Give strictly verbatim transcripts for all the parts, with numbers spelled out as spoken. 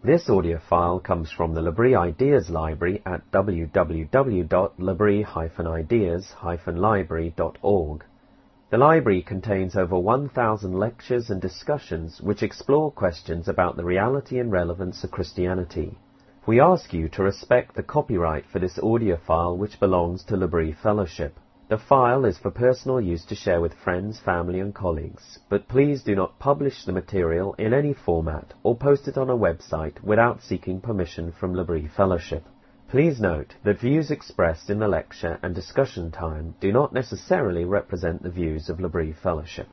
This audio file comes from the L'Abri Ideas Library at w w w dot labri dash ideas dash library dot org. The library contains over one thousand lectures and discussions which explore questions about the reality and relevance of Christianity. We ask you to respect the copyright for this audio file which belongs to L'Abri Fellowship. The file is for personal use to share with friends, family and colleagues, but please do not publish the material in any format or post it on a website without seeking permission from L'Abri Fellowship. Please note that views expressed in the lecture and discussion time do not necessarily represent the views of L'Abri Fellowship.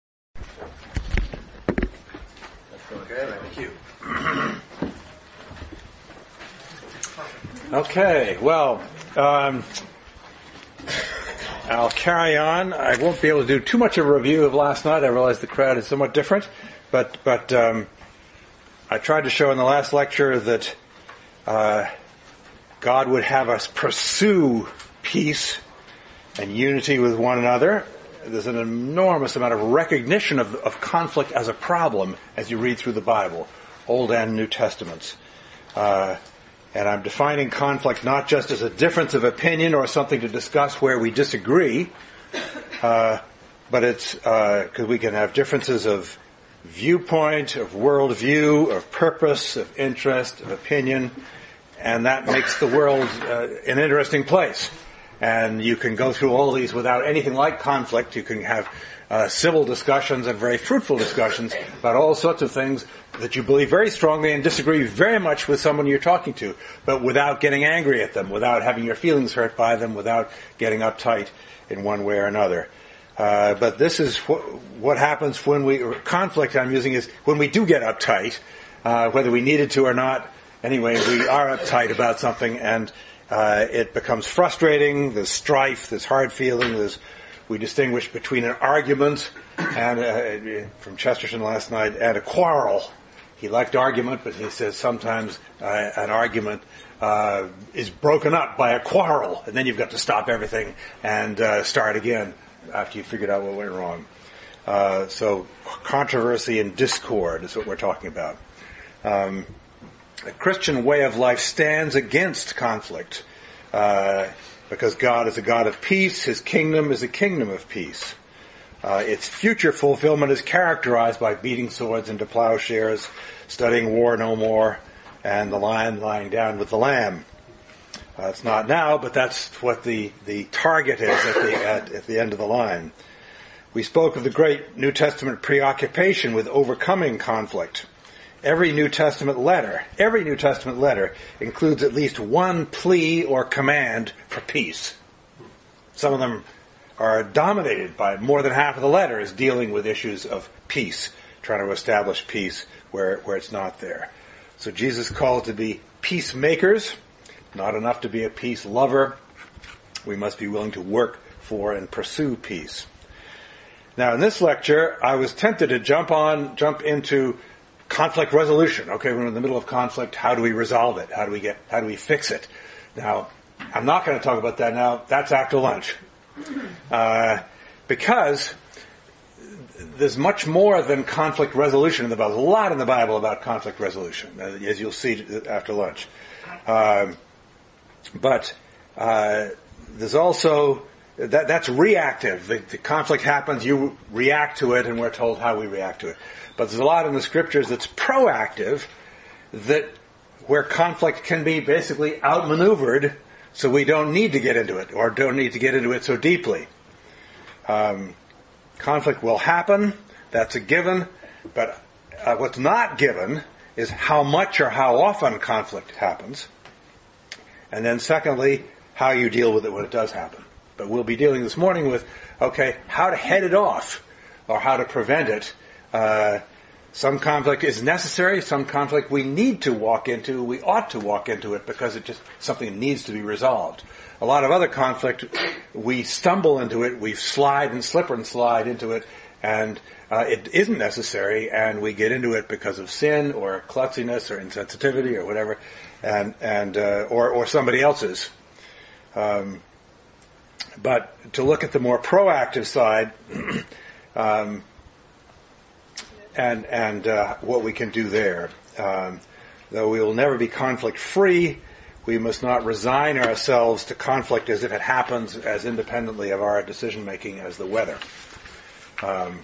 Okay, thank you. Okay, well, um, I'll carry on. I won't be able to do too much of a review of last night. I realize the crowd is somewhat different, but but um, I tried to show in the last lecture that uh, God would have us pursue peace and unity with one another. There's an enormous amount of recognition of, of conflict as a problem as you read through the Bible, Old and New Testaments. Uh, And I'm defining conflict not just as a difference of opinion or something to discuss where we disagree, uh, but it's because uh, we can have differences of viewpoint, of worldview, of purpose, of interest, of opinion, and that makes the world uh, an interesting place. And you can go through all these without anything like conflict. You can have uh, civil discussions and very fruitful discussions about all sorts of things that you believe very strongly and disagree very much with someone you're talking to, but without getting angry at them, without having your feelings hurt by them, without getting uptight in one way or another. Uh, but this is wh- what happens when we, conflict I'm using is when we do get uptight, uh, whether we needed to or not. Anyway, we are uptight about something and uh, it becomes frustrating, there's strife, there's hard feeling, there's we distinguish between an argument and, uh, from Chesterton last night, and a quarrel. He liked argument, but he says sometimes uh, an argument uh, is broken up by a quarrel, and then you've got to stop everything and uh, start again after you figured out what went wrong. Uh, so controversy and discord is what we're talking about. Um, a Christian way of life stands against conflict. Uh, Because God is a God of peace, His kingdom is a kingdom of peace. Uh, its future fulfillment is characterized by beating swords into plowshares, studying war no more, and the lion lying down with the lamb. Uh, it's not now, but that's what the, the target is at the, at, at the end of the line. We spoke of the great New Testament preoccupation with overcoming conflict. Every New Testament letter, every New Testament letter includes at least one plea or command for peace. Some of them are dominated by more than half of the letters dealing with issues of peace, trying to establish peace where, where it's not there. So Jesus calls to be peacemakers, not enough to be a peace lover. We must be willing to work for and pursue peace. Now in this lecture, I was tempted to jump on, jump into conflict resolution. Okay, we're in the middle of conflict. How do we resolve it? How do we get, how do we fix it? Now, I'm not going to talk about that now. That's after lunch. Uh, because there's much more than conflict resolution in the Bible. There's a lot in the Bible about conflict resolution, as you'll see after lunch. Um, but, uh, there's also, that, that's reactive. The, the conflict happens, you react to it, and we're told how we react to it. But there's a lot in the scriptures that's proactive, that where conflict can be basically outmaneuvered, so we don't need to get into it, or don't need to get into it so deeply. Um, conflict will happen, that's a given, but uh, what's not given is how much or how often conflict happens. And then secondly, how you deal with it when it does happen. But we'll be dealing this morning with, okay, how to head it off, or how to prevent it. Uh, some conflict is necessary, some conflict we need to walk into, we ought to walk into it because it just, something needs to be resolved. A lot of other conflict, we stumble into it, we slide and slip and slide into it, and uh, it isn't necessary, and we get into it because of sin, or klutziness, or insensitivity, or whatever, and, and, uh, or, or somebody else's. Um, but to look at the more proactive side, um, and and uh, what we can do there. Um, Though we will never be conflict-free, we must not resign ourselves to conflict as if it happens as independently of our decision-making as the weather. Um,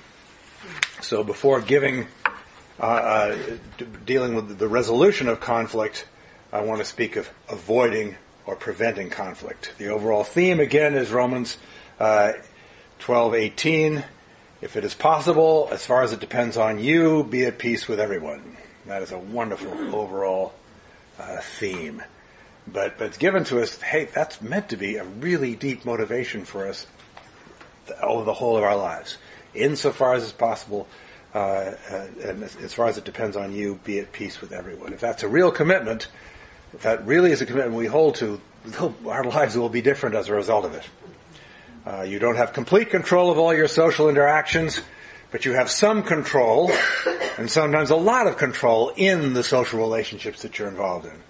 so before giving, uh, uh, d- dealing with the resolution of conflict, I want to speak of avoiding or preventing conflict. The overall theme, again, is Romans uh, twelve eighteen. If it is possible, as far as it depends on you, be at peace with everyone. That is a wonderful overall uh, theme. But, but it's given to us, hey, that's meant to be a really deep motivation for us over the whole of our lives. Insofar as it's possible, uh, uh, and as, as far as it depends on you, be at peace with everyone. If that's a real commitment, if that really is a commitment we hold to, our lives will be different as a result of it. Uh, you don't have complete control of all your social interactions, but you have some control, and sometimes a lot of control in the social relationships that you're involved in.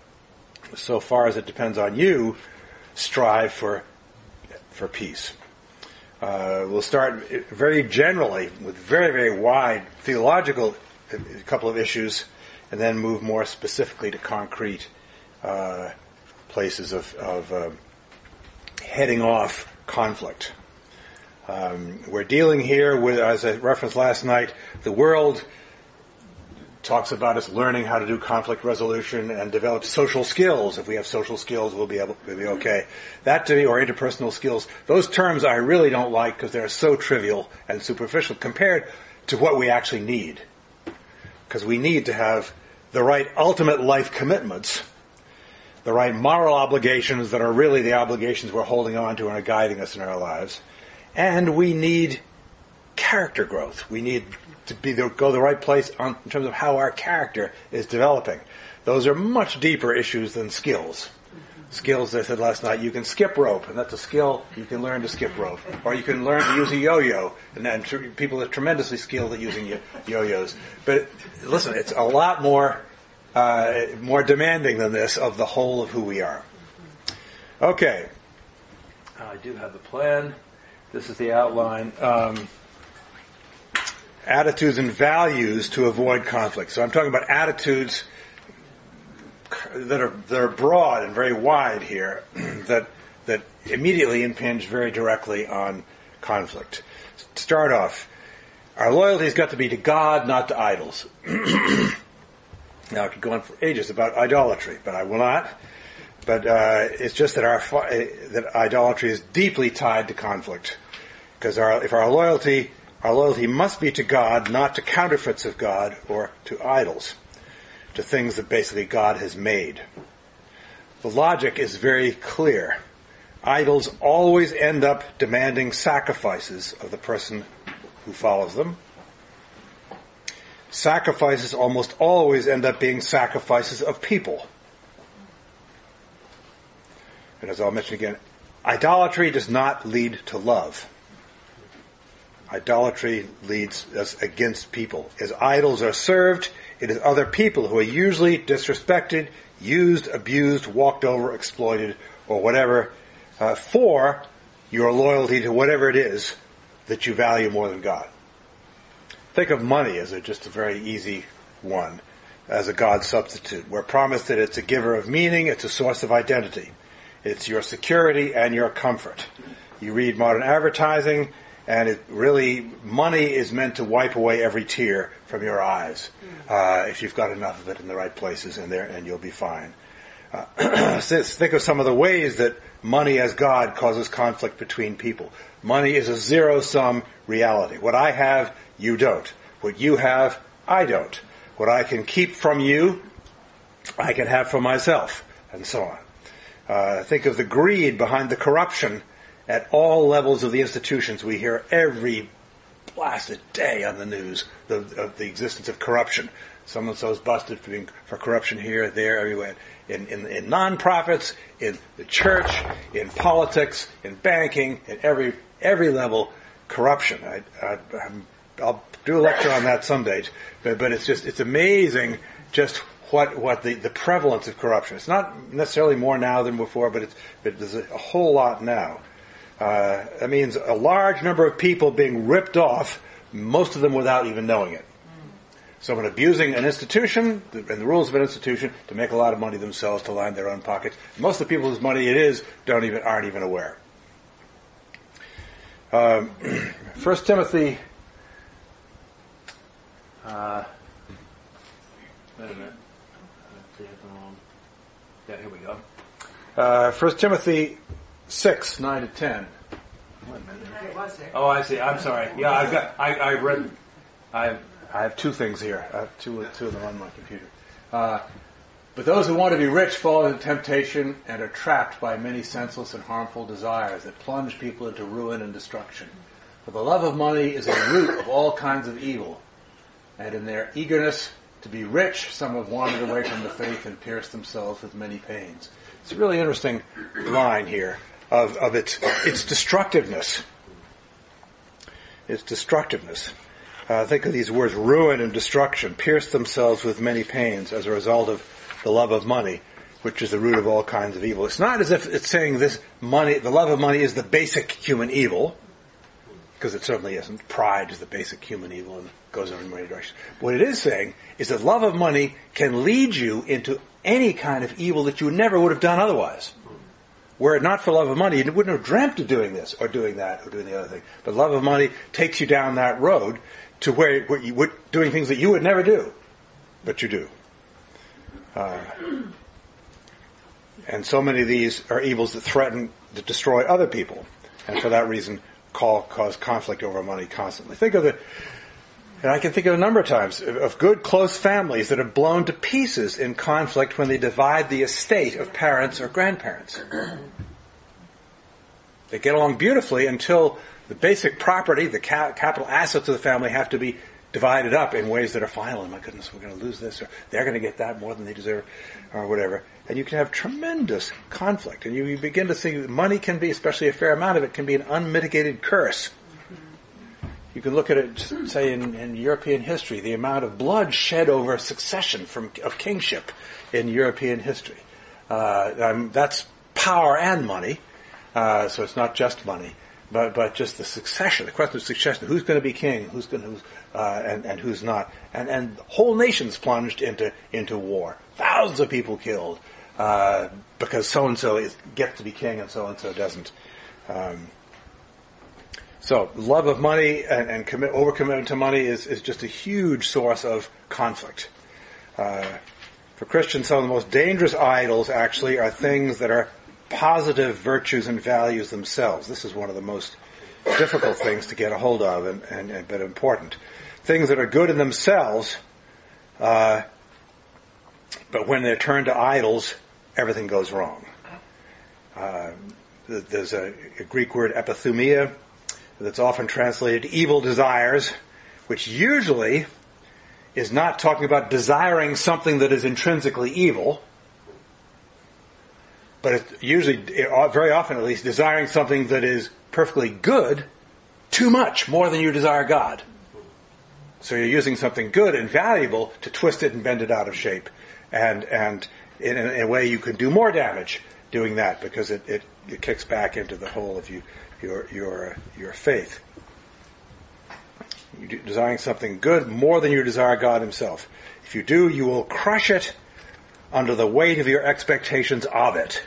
So far as it depends on you, strive for for peace. Uh, we'll start very generally with very, very wide theological a couple of issues, and then move more specifically to concrete uh, places of, of uh, heading off conflict. Um, we're dealing here with, as I referenced last night, the world talks about us learning how to do conflict resolution and develop social skills. If we have social skills, we'll be able to be okay. That to me, or interpersonal skills, those terms I really don't like because they're so trivial and superficial compared to what we actually need. Because we need to have the right ultimate life commitments, the right moral obligations that are really the obligations we're holding on to and are guiding us in our lives. And we need character growth. We need to be the, go the right place on, in terms of how our character is developing. Those are much deeper issues than skills. Skills, as I said last night, you can skip rope, and that's a skill. You can learn to skip rope. Or you can learn to use a yo-yo, and then tr- people are tremendously skilled at using yo- yo-yos. But listen, it's a lot more uh, more demanding than this of the whole of who we are. Okay. I do have the plan. This is the outline. Um, attitudes and values to avoid conflict. So I'm talking about attitudes that are that are broad and very wide here, that that immediately impinge very directly on conflict. To start off, our loyalty's got to be to God, not to idols. Now I could go on for ages about idolatry, but I will not. But uh, it's just that our that idolatry is deeply tied to conflict, because our, if our loyalty our loyalty must be to God, not to counterfeits of God or to idols, to things that basically God has made. The logic is very clear. Idols always end up demanding sacrifices of the person who follows them. Sacrifices almost always end up being sacrifices of people. And as I'll mention again, idolatry does not lead to love. Idolatry leads us against people. As idols are served, it is other people who are usually disrespected, used, abused, walked over, exploited, or whatever, uh, for your loyalty to whatever it is that you value more than God. Think of money as a, just a very easy one, as a God substitute. We're promised that it's a giver of meaning, it's a source of identity. It's your security and your comfort. You read modern advertising, and it really, money is meant to wipe away every tear from your eyes, uh, if you've got enough of it in the right places in there, and you'll be fine. Uh, think of some of the ways that money as God causes conflict between people. Money is a zero-sum reality. What I have, you don't. What you have, I don't. What I can keep from you, I can have for myself, and so on. Uh, think of the greed behind the corruption at all levels of the institutions. We hear every blasted day on the news the, of the existence of corruption. So-and-so's busted for, being, for corruption here, there, everywhere. In, in, in non-profits, in the church, in politics, in banking, in every every level, corruption. I, I, I'm, I'll do a lecture on that someday, but, but it's just it's amazing just what what the, the prevalence of corruption. It's not necessarily more now than before, but it's but there's a, a whole lot now. Uh, that means a large number of people being ripped off, most of them without even knowing it. someone abusing an institution and the rules of an institution to make a lot of money themselves, to line their own pockets. Most of the people whose money it is don't even aren't even aware. Um, First Timothy. Uh, wait a minute. Yeah, here we go. Uh, First Timothy six nine to ten. Wait a minute. Oh, I see. I'm sorry. Yeah, I've got. I, I read. I I have two things here. I have two two of them on my computer. Uh, but those who want to be rich fall into temptation and are trapped by many senseless and harmful desires that plunge people into ruin and destruction. For the love of money is a root of all kinds of evil, and in their eagerness to be rich, some have wandered away from the faith and pierced themselves with many pains. It's a really interesting line here of, of its its destructiveness. Its destructiveness. Uh, think of these words, ruin and destruction, pierced themselves with many pains as a result of the love of money, which is the root of all kinds of evil. It's not as if it's saying this money, the love of money is the basic human evil, because it certainly isn't. Pride is the basic human evil and goes in many directions. What it is saying is that love of money can lead you into any kind of evil that you never would have done otherwise. Were it not for love of money, you wouldn't have dreamt of doing this or doing that or doing the other thing. But love of money takes you down that road to where, where you would doing things that you would never do, but you do. Uh, and so many of these are evils that threaten to destroy other people, and for that reason call, cause conflict over money constantly. Think of the, and I can think of a number of times of, of good close families that are blown to pieces in conflict when they divide the estate of parents or grandparents. They get along beautifully until the basic property, the ca- capital assets of the family have to be divided up in ways that are final. Oh my goodness, we're going to lose this, or they're going to get that more than they deserve, or whatever. And you can have tremendous conflict. And you, you begin to see that money can be, especially a fair amount of it, can be an unmitigated curse. You can look at it, say, in, in European history, the amount of blood shed over succession from of kingship in European history. Uh, um, that's power and money, uh, so it's not just money. But but just the succession, the question of succession, who's going to be king, who's going to, who's, uh, and and who's not, and and whole nations plunged into into war, thousands of people killed uh, because so and so gets to be king and so and so doesn't. Um, so love of money and, and commit, overcommitment to money is is just a huge source of conflict. Uh, for Christians, some of the most dangerous idols actually are things that are positive virtues and values themselves. This is one of the most difficult things to get a hold of, and, and, and but important. Things that are good in themselves, uh, but when they're turned to idols, everything goes wrong. Uh, there's a, a Greek word, epithumia, that's often translated evil desires, which usually is not talking about desiring something that is intrinsically evil, but it's usually, very often at least, desiring something that is perfectly good too much, more than you desire God. So you're using something good and valuable to twist it and bend it out of shape. And and in a, in a way you can do more damage doing that, because it, it, it kicks back into the whole of you, your your your faith. You're desiring something good more than you desire God himself. If you do, you will crush it under the weight of your expectations of it.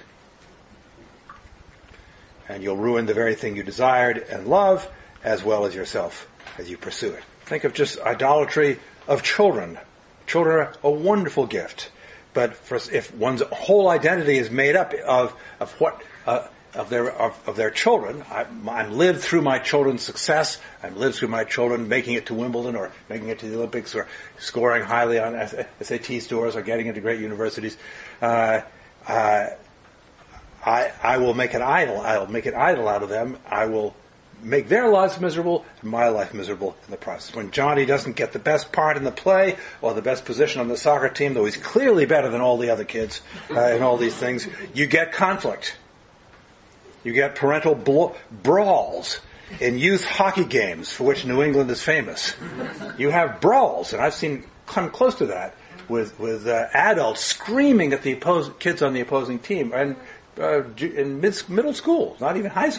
And you'll ruin the very thing you desired and love, as well as yourself, as you pursue it. Think of just idolatry of children. Children are a wonderful gift. But for, if one's whole identity is made up of, of what, uh, of their, of, of their children, I, I'm lived through my children's success, I'm lived through my children making it to Wimbledon or making it to the Olympics or scoring highly on S A T scores or getting into great universities, uh, uh, I, I will make an idol. I will make an idol out of them. I will make their lives miserable and my life miserable in the process. When Johnny doesn't get the best part in the play or the best position on the soccer team, though he's clearly better than all the other kids uh, in all these things, you get conflict. You get parental blo- brawls in youth hockey games, for which New England is famous. You have brawls, and I've seen come close to that with with uh, adults screaming at the oppos- kids on the opposing team, and Uh, in mid, middle school, not even high school.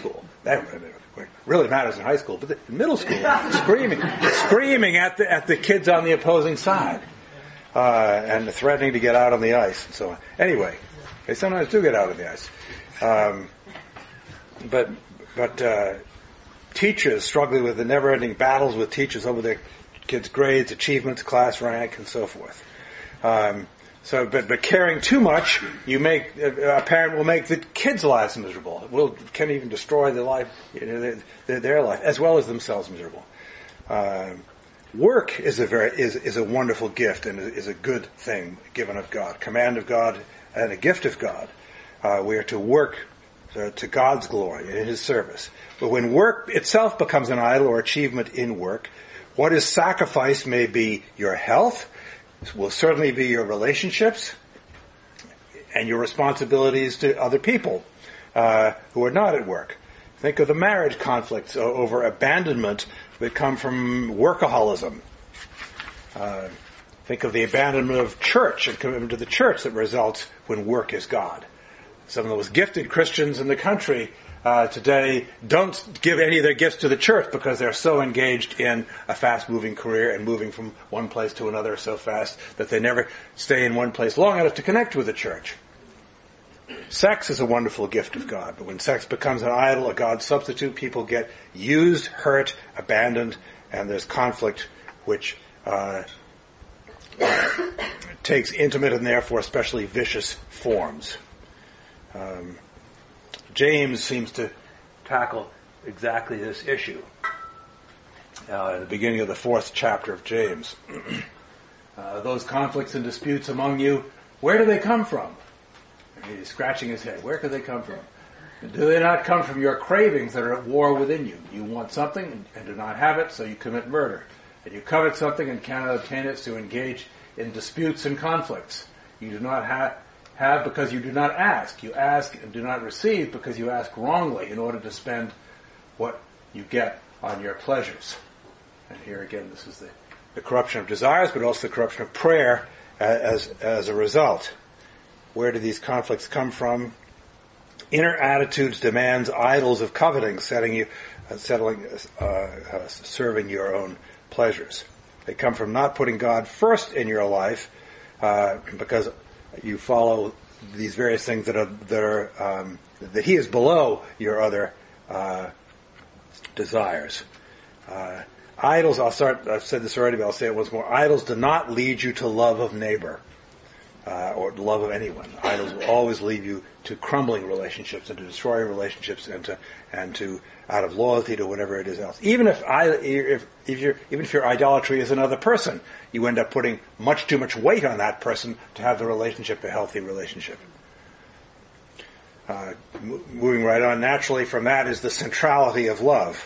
that really matters in high school, but in middle school, screaming, screaming at the at the kids on the opposing side, uh, and threatening to get out on the ice and so on. Anyway, they sometimes do get out on the ice, um, but but uh, teachers struggling with the never-ending battles with teachers over their kids' grades, achievements, class rank, and so forth. Um, So, but, but caring too much, you make a parent will make the kids' lives miserable. It will can even destroy their life, you know, their, their life as well as themselves miserable. Uh, work is a very is is a wonderful gift and is a good thing given of God, command of God, and a gift of God. Uh, we are to work to, to God's glory in His service. But when work itself becomes an idol or achievement in work, what is sacrificed may be your health. Will certainly be your relationships and your responsibilities to other people uh, who are not at work. Think of the marriage conflicts over abandonment that come from workaholism. Uh, think of the abandonment of church and commitment to the church that results when work is God. Some of the most gifted Christians in the country uh, today don't give any of their gifts to the church because they're so engaged in a fast-moving career and moving from one place to another so fast that they never stay in one place long enough to connect with the church. Sex is a wonderful gift of God, but when sex becomes an idol, a God substitute, people get used, hurt, abandoned, and there's conflict which uh, takes intimate and therefore especially vicious forms. Um, James seems to tackle exactly this issue uh, at the beginning of the fourth chapter of James. uh, those conflicts and disputes among you, where do they come from? And he's scratching his head. Where could they come from? Do they not come from your cravings that are at war within you? You want something and, and do not have it, so you commit murder. And you covet something and cannot obtain it, so you engage in disputes and conflicts. You do not have have because you do not ask. You ask and do not receive because you ask wrongly in order to spend what you get on your pleasures. And here again, this is the, the corruption of desires, but also the corruption of prayer as, as a result. Where do these conflicts come from? Inner attitudes demands idols of coveting, setting you, uh, settling, uh, uh, serving your own pleasures. They come from not putting God first in your life, uh, because you follow these various things that are that are um, that He is below your other uh, desires. Uh, idols. I'll start. I've said this already, but I'll say it once more. Idols do not lead you to love of neighbor uh, or love of anyone. Idols will always lead you to crumbling relationships and to destroying relationships and to and to out of loyalty to whatever it is else. Even if I, if if your even if your idolatry is another person, you end up putting much too much weight on that person to have the relationship a healthy relationship. Uh, m- moving right on naturally from that is the centrality of love.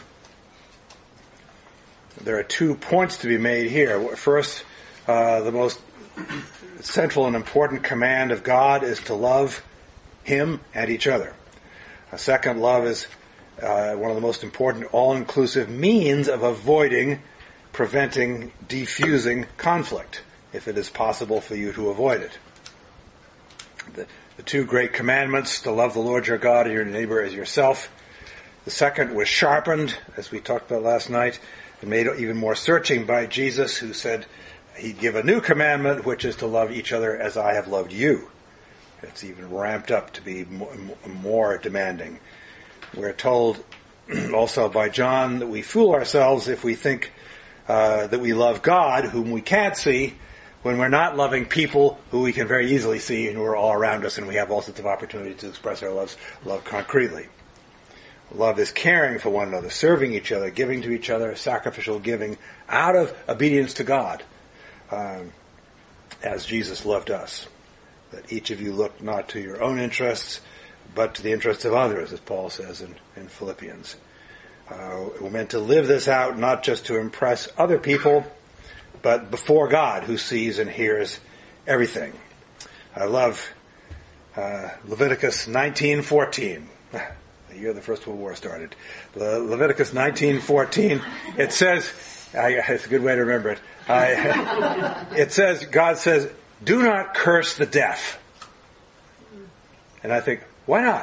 There are two points to be made here. First, uh, the most central and important command of God is to love Him and each other. A second, love is uh, one of the most important all-inclusive means of avoiding, preventing, defusing conflict, if it is possible for you to avoid it. The, the two great commandments, to love the Lord your God and your neighbor as yourself. The second was sharpened, as we talked about last night, and made even more searching by Jesus, who said He'd give a new commandment, which is to love each other as I have loved you. It's even ramped up to be more, more demanding. We're told also by John that we fool ourselves if we think uh, that we love God, whom we can't see, when we're not loving people who we can very easily see and who are all around us, and we have all sorts of opportunities to express our loves, love concretely. Love is caring for one another, serving each other, giving to each other, sacrificial giving out of obedience to God, um, as Jesus loved us. That each of you look not to your own interests, but to the interests of others, as Paul says in, in Philippians. Uh, we're meant to live this out not just to impress other people, but before God, who sees and hears everything. I love uh, Leviticus nineteen fourteen, the year the First World War started. Le- Leviticus nineteen fourteen. It says, I, it's a good way to remember it. I, it says, God says, "Do not curse the deaf." And I think, why not?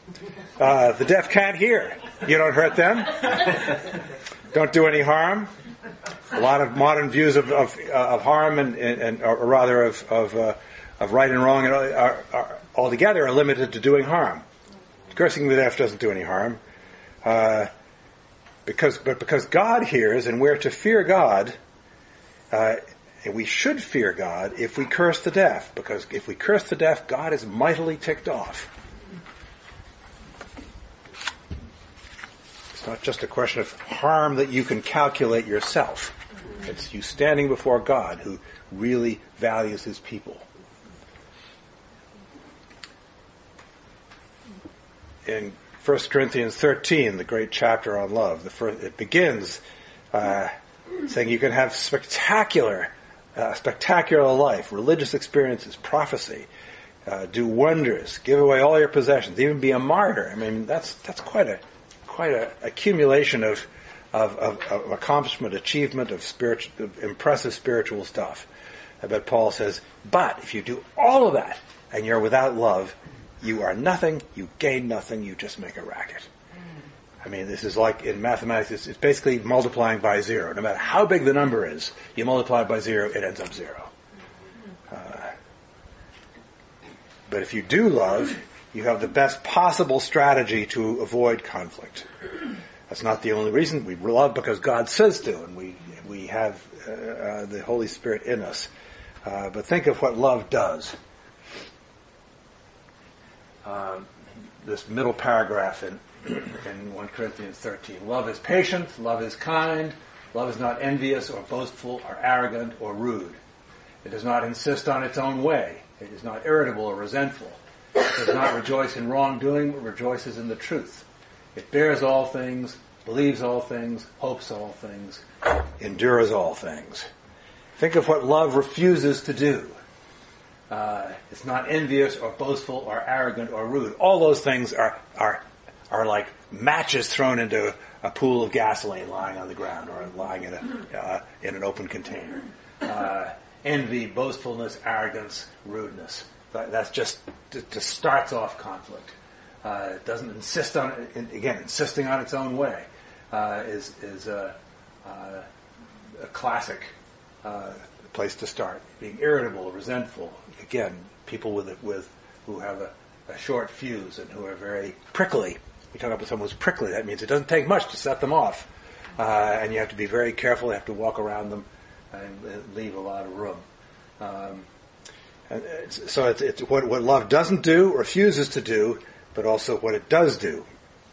Uh, the deaf can't hear. You don't hurt them. Don't do any harm. A lot of modern views of of, uh, of harm and, and, and or rather of of, uh, of right and wrong are, are, are altogether are limited to doing harm. Cursing the deaf doesn't do any harm, uh, because but because God hears, and we're to fear God. Uh, and we should fear God if we curse the deaf, because if we curse the deaf, God is mightily ticked off. It's not just a question of harm that you can calculate yourself. It's you standing before God who really values his people. In First Corinthians thirteen, the great chapter on love, the first, it begins uh, saying you can have spectacular, uh, spectacular life, religious experiences, prophecy, uh, do wonders, give away all your possessions, even be a martyr. I mean, that's that's quite a quite a accumulation of of, of, of accomplishment, achievement, of spiritual, of impressive spiritual stuff. But Paul says, but if you do all of that and you're without love, you are nothing, you gain nothing, you just make a racket. I mean, this is like in mathematics, it's, it's basically multiplying by zero. No matter how big the number is, you multiply it by zero, it ends up zero. Uh, but if you do love, you have the best possible strategy to avoid conflict. That's not the only reason. We love because God says to, and we we have uh, uh, the Holy Spirit in us. Uh, but think of what love does. Um, this middle paragraph in, in First Corinthians thirteen. Love is patient, love is kind, love is not envious or boastful or arrogant or rude. It does not insist on its own way. It is not irritable or resentful. It does not rejoice in wrongdoing, but rejoices in the truth. It bears all things, believes all things, hopes all things, endures all things. Think of what love refuses to do. Uh, it's not envious or boastful or arrogant or rude. All those things are are are like matches thrown into a pool of gasoline lying on the ground or lying in a uh, in an open container. Uh, envy, boastfulness, arrogance, rudeness. That, that's just just starts off conflict. Uh, it doesn't insist on it. Again, insisting on its own way uh, is is a, uh, a classic uh, place to start. Being irritable, resentful. Again, people with with who have a, a short fuse and who are very prickly. You talk about someone who's prickly. That means it doesn't take much to set them off, uh, and you have to be very careful. You have to walk around them and leave a lot of room. Um, and it's, so it's, it's what what love doesn't do, refuses to do, but also what it does do.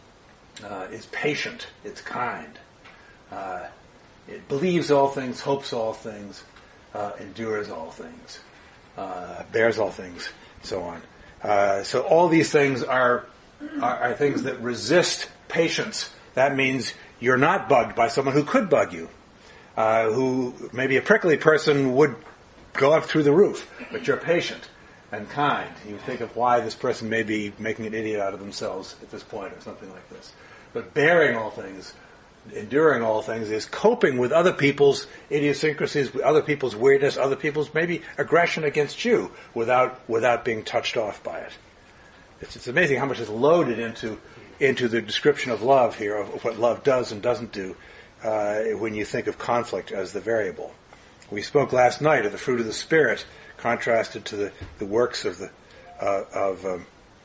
Uh, is patient. It's kind. Uh, it believes all things, hopes all things, uh, endures all things. Uh, bears all things, so on. Uh, so all these things are, are are things that resist patience. That means you're not bugged by someone who could bug you, uh, who maybe a prickly person would go up through the roof, but you're patient and kind. You think of why this person may be making an idiot out of themselves at this point or something like this. But bearing all things, enduring all things, is coping with other people's idiosyncrasies, with other people's weirdness, other people's maybe aggression against you without without being touched off by it. It's, it's amazing how much is loaded into into the description of love here, of, of what love does and doesn't do, uh, when you think of conflict as the variable. We spoke last night of the fruit of the Spirit contrasted to the, the works of the uh, of um,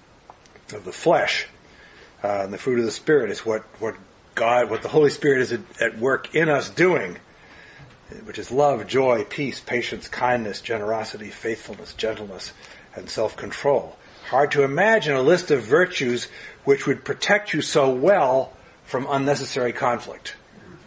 of the flesh. Uh, and the fruit of the Spirit is what what God, what the Holy Spirit is at, at work in us doing, which is love, joy, peace, patience, kindness, generosity, faithfulness, gentleness, and self-control. Hard to imagine a list of virtues which would protect you so well from unnecessary conflict.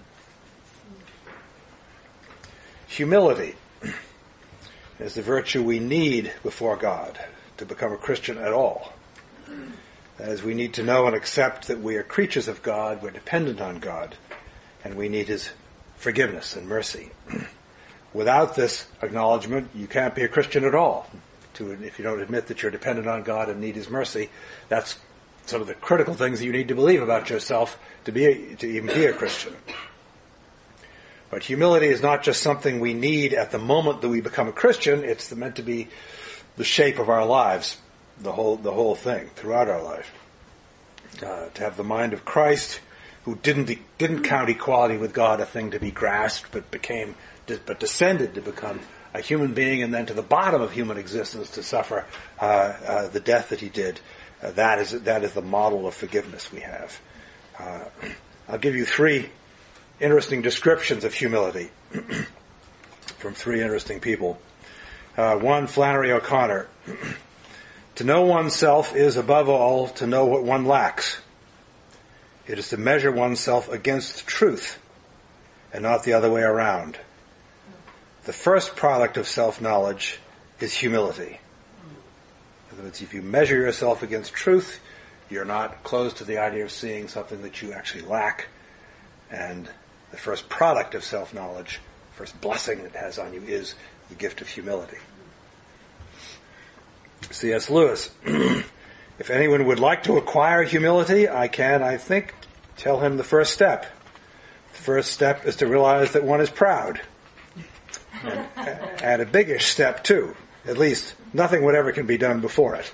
Humility is the virtue we need before God to become a Christian at all. As we need to know and accept that we are creatures of God, we're dependent on God, and we need His forgiveness and mercy. Without this acknowledgement, you can't be a Christian at all. To, if you don't admit that you're dependent on God and need His mercy, that's some of the critical things that you need to believe about yourself to be a, to even be a Christian. But humility is not just something we need at the moment that we become a Christian. It's meant to be the shape of our lives. The whole, the whole thing throughout our life. uh, to have the mind of Christ, who didn't didn't count equality with God a thing to be grasped, but became but descended to become a human being, and then to the bottom of human existence to suffer uh, uh, the death that he did. Uh, that is that is the model of forgiveness we have. Uh, I'll give you three interesting descriptions of humility from three interesting people. Uh, one, Flannery O'Connor. To know oneself is, above all, to know what one lacks. It is to measure oneself against truth, and not the other way around. The first product of self-knowledge is humility. In other words, if you measure yourself against truth, you're not closed to the idea of seeing something that you actually lack. And the first product of self-knowledge, first blessing it has on you, is the gift of humility. C S Lewis. If anyone would like to acquire humility, I can, I think, tell him the first step. The first step is to realize that one is proud. And, and a biggish step, too. At least, nothing whatever can be done before it.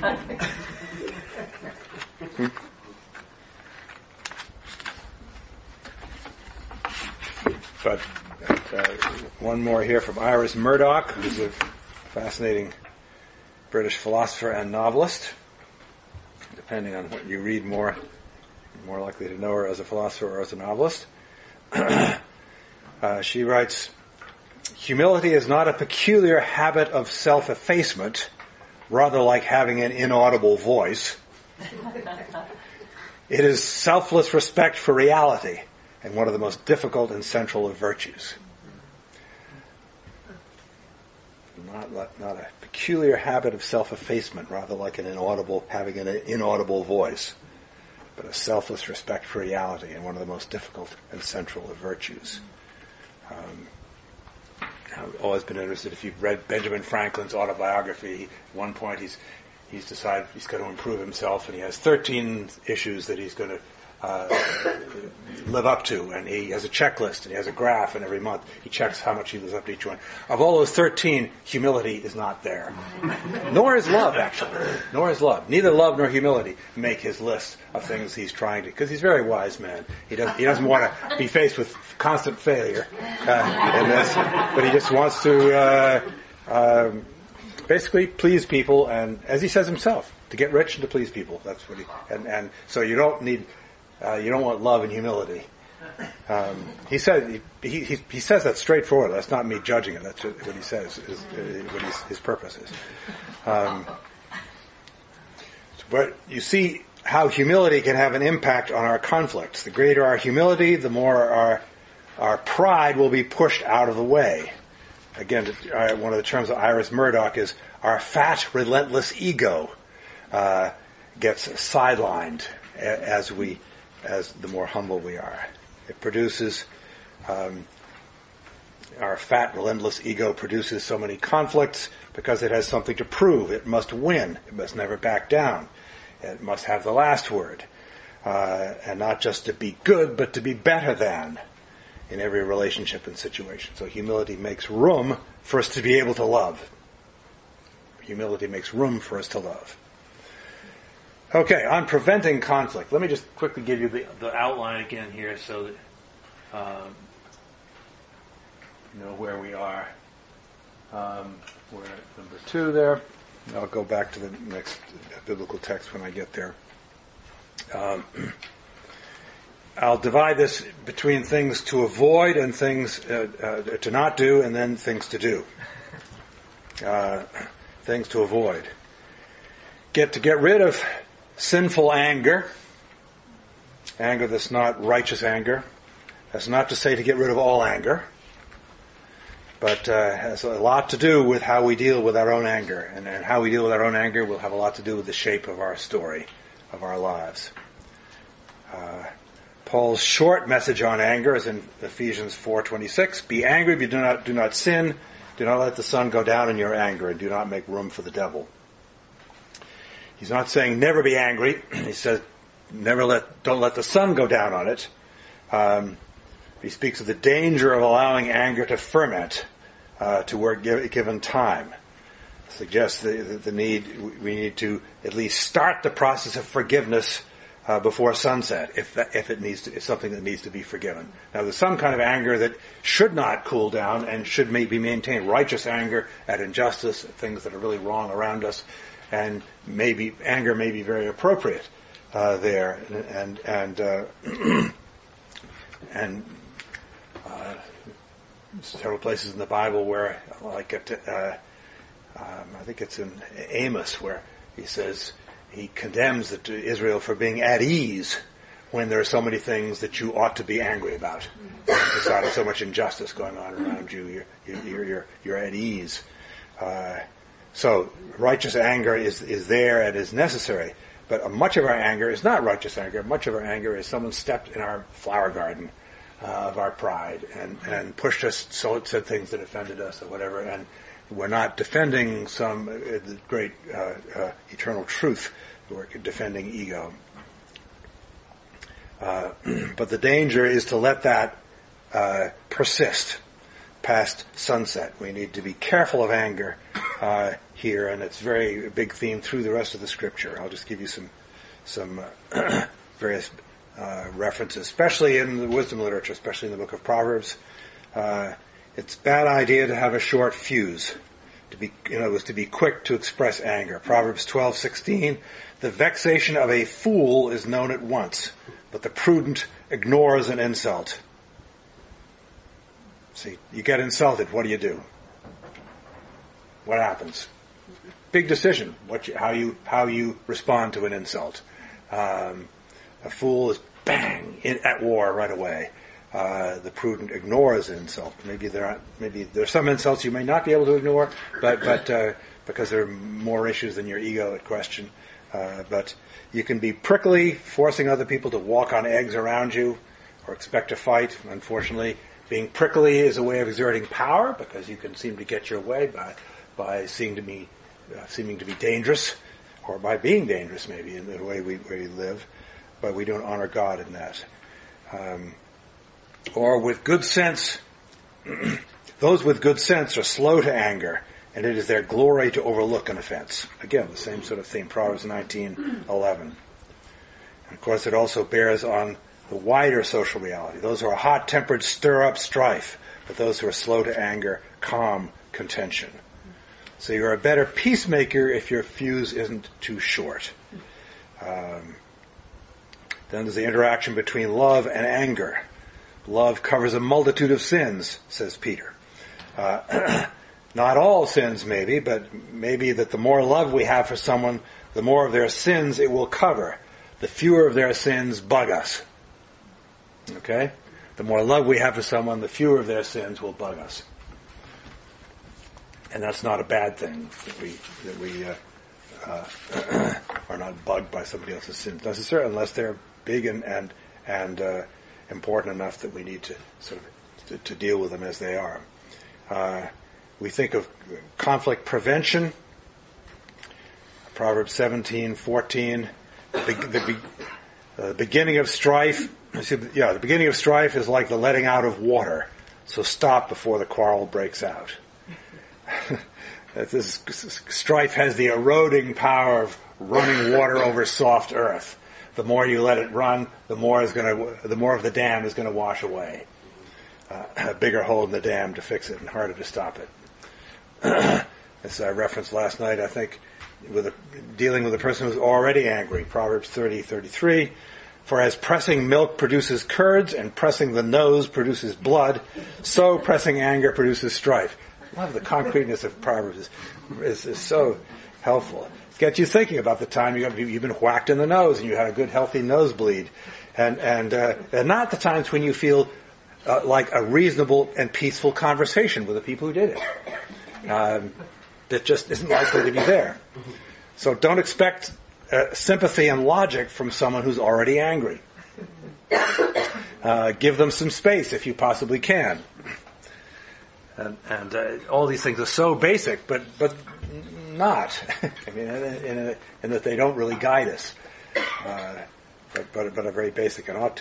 But uh, one more here from Iris Murdoch, who's a fascinating British philosopher and novelist. Depending on what you read more, you're more likely to know her as a philosopher or as a novelist. uh, she writes, humility is not a peculiar habit of self-effacement, rather like having an inaudible voice. It is selfless respect for reality, and one of the most difficult and central of virtues. Not, not a peculiar habit of self-effacement, rather like an inaudible, having an inaudible voice, but a selfless respect for reality, and one of the most difficult and central of virtues. Um, I've always been interested, if you've read Benjamin Franklin's autobiography, at one point he's he's decided he's going to improve himself, and he has thirteen issues that he's going to uh, live up to, and he has a checklist, and he has a graph, and every month he checks how much he lives up to each one. Of all those thirteen, humility is not there. Nor is love, actually. Nor is love. Neither love nor humility make his list of things he's trying to, because he's a very wise man. He doesn't, he doesn't want to be faced with constant failure uh, in this, but he just wants to uh, um, basically please people, and as he says himself, to get rich and to please people. That's what he, and, and so you don't need, uh, you don't want love and humility. Um, he said he, he he says that straightforward. That's not me judging it. That's what he says. Is, uh, what his, his purpose is. Um, but you see how humility can have an impact on our conflicts. The greater our humility, the more our our pride will be pushed out of the way. Again, uh, one of the terms of Iris Murdoch is our fat, relentless ego uh, gets sidelined as we, as the more humble we are. It produces, um, our fat, relentless ego produces so many conflicts because it has something to prove. It must win. It must never back down. It must have the last word. Uh, and not just to be good, but to be better than in every relationship and situation. So humility makes room for us to be able to love. Humility makes room for us to love. Okay, on preventing conflict. Let me just quickly give you the, the outline again here so that um, you know where we are. Um, we're at number two there. I'll go back to the next biblical text when I get there. Um, I'll divide this between things to avoid and things uh, uh, to not do, and then things to do. Uh, things to avoid. Get to get rid of sinful anger. Anger that's not righteous anger. That's not to say to get rid of all anger, but uh, has a lot to do with how we deal with our own anger. And, and how we deal with our own anger will have a lot to do with the shape of our story, of our lives. Uh, Paul's short message on anger is in Ephesians four twenty-six. Be angry, but do not do not sin. Do not let the sun go down in your anger, and do not make room for the devil. He's not saying never be angry. He says never let don't let the sun go down on it. Um, he speaks of the danger of allowing anger to ferment uh, to work given time. Suggests the, the, the need we need to at least start the process of forgiveness uh, before sunset if that, if it needs to, if something that needs to be forgiven. Now, there's some kind of anger that should not cool down and should may be maintained. Righteous anger at injustice, at things that are really wrong around us, and maybe anger may be very appropriate uh, there, and and uh, and uh, several places in the Bible where, like at, uh, um, I think it's in Amos, where he says he condemns the, Israel for being at ease when there are so many things that you ought to be angry about. There's not so much injustice going on around you. You're you're you're, you're at ease. Uh, so righteous anger is is there and is necessary. But much of our anger is not righteous anger. Much of our anger is someone stepped in our flower garden uh, of our pride and, and pushed us, so it said things that offended us or whatever, and we're not defending some uh, great uh, uh, eternal truth. We're defending ego. Uh, but the danger is to let that uh, persist past sunset. We need to be careful of anger uh, here, and it's very a big theme through the rest of the Scripture. I'll just give you some some uh, various uh, references, especially in the wisdom literature, especially in the book of Proverbs. Uh, it's a bad idea to have a short fuse, to be, you know, it was to be quick to express anger. Proverbs twelve sixteen: the vexation of a fool is known at once, but the prudent ignores an insult. See, you get insulted. What do you do? What happens? Big decision. What you, how you how you respond to an insult. Um, a fool is bang in, at war right away. Uh, the prudent ignores an insult. Maybe there are maybe there are some insults you may not be able to ignore, but but uh, because there are more issues than your ego at question. Uh, but you can be prickly, forcing other people to walk on eggs around you, or expect a fight. Unfortunately, being prickly is a way of exerting power because you can seem to get your way by by seeming to be uh, seeming to be dangerous, or by being dangerous maybe in the way we, we live. But we don't honor God in that. Um, or with good sense, those with good sense are slow to anger, and it is their glory to overlook an offense. Again, the same sort of theme, Proverbs nineteen eleven. And of course, it also bears on the wider social reality. Those who are hot-tempered stir up strife, but those who are slow to anger calm contention. So you're a better peacemaker if your fuse isn't too short. Um, then there's the interaction between love and anger. Love covers a multitude of sins, says Peter. Uh, not all sins, maybe, but maybe that the more love we have for someone, the more of their sins it will cover. The fewer of their sins bug us. Okay? The more love we have for someone, the fewer of their sins will bug us. And that's not a bad thing, that we that we uh, uh, are not bugged by somebody else's sins necessarily, unless they're big and and and uh, important enough that we need to sort of to, to deal with them as they are. Uh, we think of conflict prevention. Proverbs seventeen fourteen. The, the, the uh, beginning of strife. Yeah, the beginning of strife is like the letting out of water. So stop before the quarrel breaks out. This strife has the eroding power of running water over soft earth. The more you let it run, the more is going to, the more of the dam is going to wash away. Uh, a bigger hole in the dam to fix it, and harder to stop it. As I referenced last night, I think, with a, dealing with a person who's already angry. Proverbs thirty thirty-three. For as pressing milk produces curds, and pressing the nose produces blood, so pressing anger produces strife. I love the concreteness of Proverbs. Is, is, is so helpful. It gets you thinking about the time you got, you've been whacked in the nose and you had a good healthy nosebleed. And, and, uh, and not the times when you feel uh, like a reasonable and peaceful conversation with the people who did it. Um, that just isn't likely to be there. So don't expect uh, sympathy and logic from someone who's already angry. Uh, give them some space if you possibly can. And, and uh, all these things are so basic, but but not. I mean, in, in, a, in that they don't really guide us, uh, but, but but are very basic and ought to.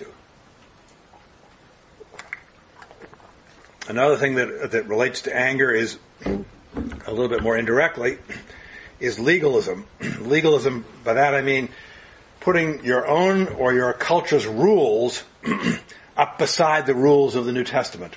Another thing that that relates to anger is a little bit more indirectly is legalism. Legalism. By that I mean putting your own or your culture's rules up beside the rules of the New Testament.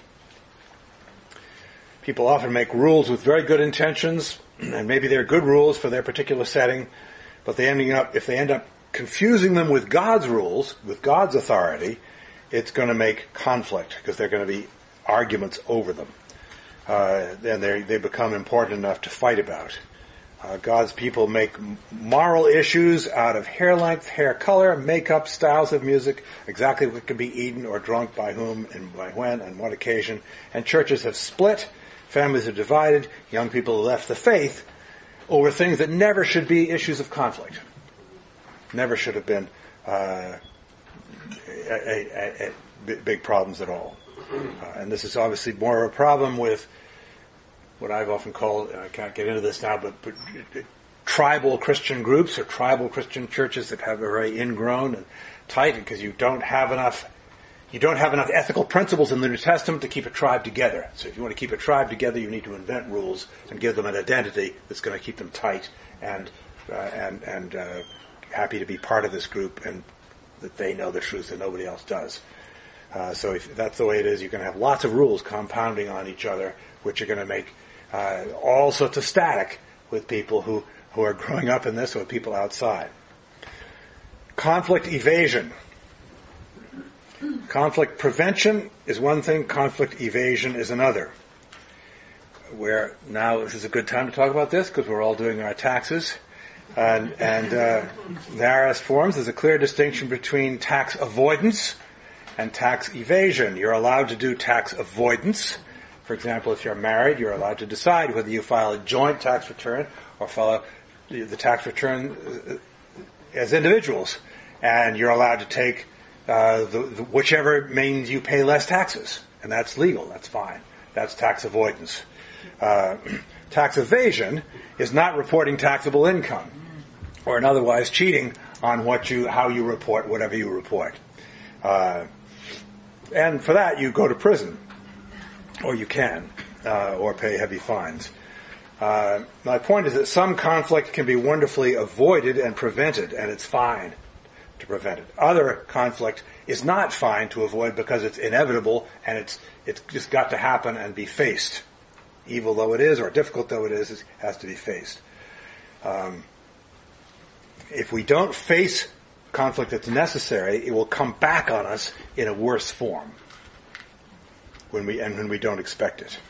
People often make rules with very good intentions, and maybe they're good rules for their particular setting, but they ending up, if they end up confusing them with God's rules, with God's authority, it's going to make conflict, because they're going to be arguments over them. Uh, and they they become important enough to fight about. Uh, God's people make moral issues out of hair length, hair color, makeup, styles of music, exactly what can be eaten or drunk by whom and by when and what occasion. And churches have split, families are divided, young people have left the faith over things that never should be issues of conflict. Never should have been uh, a, a, a, a big problems at all. Uh, and this is obviously more of a problem with what I've often called, I can't get into this now, but, but tribal Christian groups or tribal Christian churches that have a very ingrown and tight, because you don't have enough, you don't have enough ethical principles in the New Testament to keep a tribe together. So if you want to keep a tribe together, you need to invent rules and give them an identity that's going to keep them tight and uh, and and uh, happy to be part of this group, and that they know the truth and nobody else does. Uh, so if that's the way it is, you're going to have lots of rules compounding on each other, which are going to make uh, all sorts of static with people who, who are growing up in this or people outside. Conflict evasion. Conflict prevention is one thing, conflict evasion is another. Where now this is a good time to talk about this, because we're all doing our taxes. And, and uh, the I R S forms, there's a clear distinction between tax avoidance and tax evasion. You're allowed to do tax avoidance. For example, if you're married, you're allowed to decide whether you file a joint tax return or file the tax return as individuals. And you're allowed to take uh, the, the, whichever means you pay less taxes. And that's legal. That's fine. That's tax avoidance. Uh, tax evasion is not reporting taxable income, or in otherwise cheating on what you, how you report whatever you report. Uh, and for that, you go to prison. Or you can, uh, or pay heavy fines. Uh, my point is that some conflict can be wonderfully avoided and prevented, and it's fine to prevent it. Other conflict is not fine to avoid because it's inevitable, and it's it's just got to happen and be faced. Evil though it is, or difficult though it is, it has to be faced. Um, if we don't face conflict that's necessary, it will come back on us in a worse form. When we and when we don't expect it,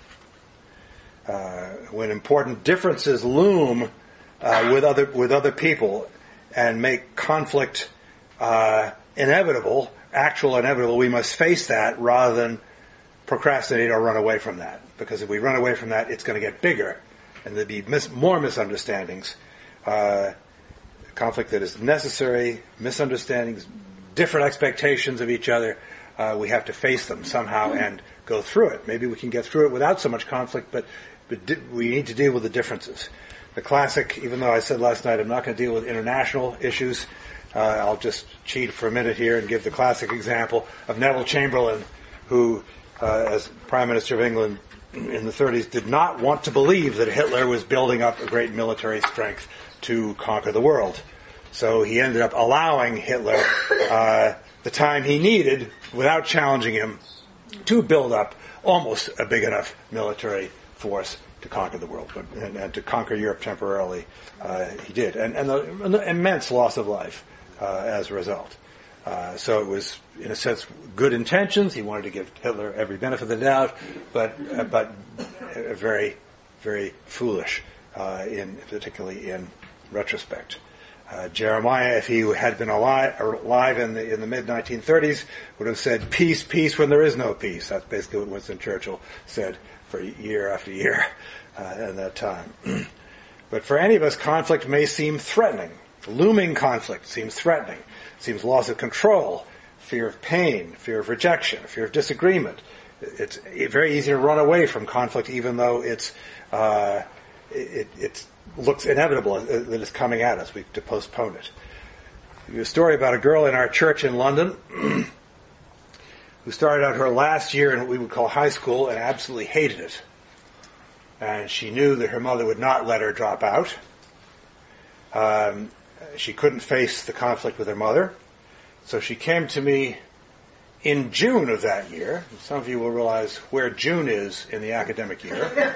uh, when important differences loom uh, with other with other people and make conflict uh, inevitable, actual inevitable, we must face that rather than procrastinate or run away from that. Because if we run away from that, it's going to get bigger, and there'll be mis- more misunderstandings. Uh, conflict that is necessary, misunderstandings, different expectations of each other. Uh, we have to face them somehow and go through it. Maybe we can get through it without so much conflict, but, but di- we need to deal with the differences. The classic, even though I said last night I'm not going to deal with international issues, uh, I'll just cheat for a minute here and give the classic example of Neville Chamberlain, who, uh, as Prime Minister of England in the thirties, did not want to believe that Hitler was building up a great military strength to conquer the world. So he ended up allowing Hitler uh, the time he needed, without challenging him, to build up almost a big enough military force to conquer the world, but, and, and to conquer Europe temporarily. Uh, he did, and, and the, and the immense loss of life uh, as a result. Uh, so it was, in a sense, good intentions. He wanted to give Hitler every benefit of the doubt, but uh, but uh, very, very foolish, uh, in particularly in retrospect. Uh, Jeremiah, if he had been alive, alive in the in the mid nineteen thirties, would have said, "Peace, peace," when there is no peace. That's basically what Winston Churchill said for year after year uh, at that time. But for any of us, conflict may seem threatening. Looming conflict seems threatening. Seems loss of control, fear of pain, fear of rejection, fear of disagreement. It's very easy to run away from conflict, even though it's uh, it, it looks inevitable that it's coming at us. We have to postpone it. There's a story about a girl in our church in London who started out her last year in what we would call high school and absolutely hated it. And she knew that her mother would not let her drop out. Um, she couldn't face the conflict with her mother. So she came to me in June of that year. Some of you will realize where June is in the academic year.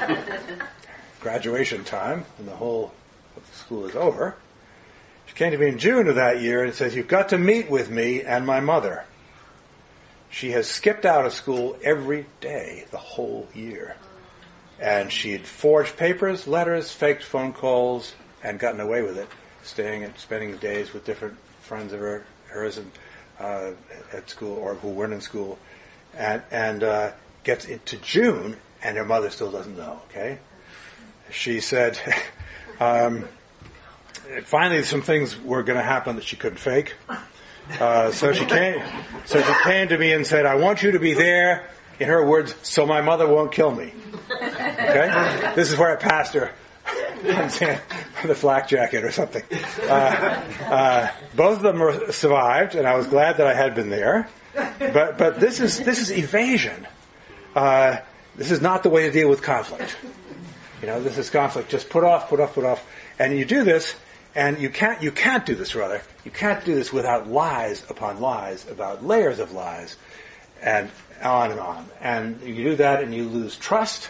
Graduation time, and the whole of the school is over. She came to me in June of that year and says, "You've got to meet with me and my mother. She has skipped out of school every day the whole year. And she had forged papers, letters, faked phone calls, and gotten away with it, staying and spending days with different friends of her, hers and, uh, at school, or who weren't in school. And, and uh, gets into June, and her mother still doesn't know, okay? She said, um, finally some things were going to happen that she couldn't fake. Uh, so she came, so she came to me and said, "I want you to be there," in her words, "so my mother won't kill me." Okay? This is where a pastor comes in with a flak jacket or something. Uh, uh, both of them were survived, and I was glad that I had been there. But, but this is, this is evasion. Uh, this is not the way to deal with conflict. You know, this is conflict. Just put off, put off, put off. And you do this, and you can't, you can't do this, rather. You can't do this without lies upon lies, about layers of lies, and on and on. And you do that, and you lose trust.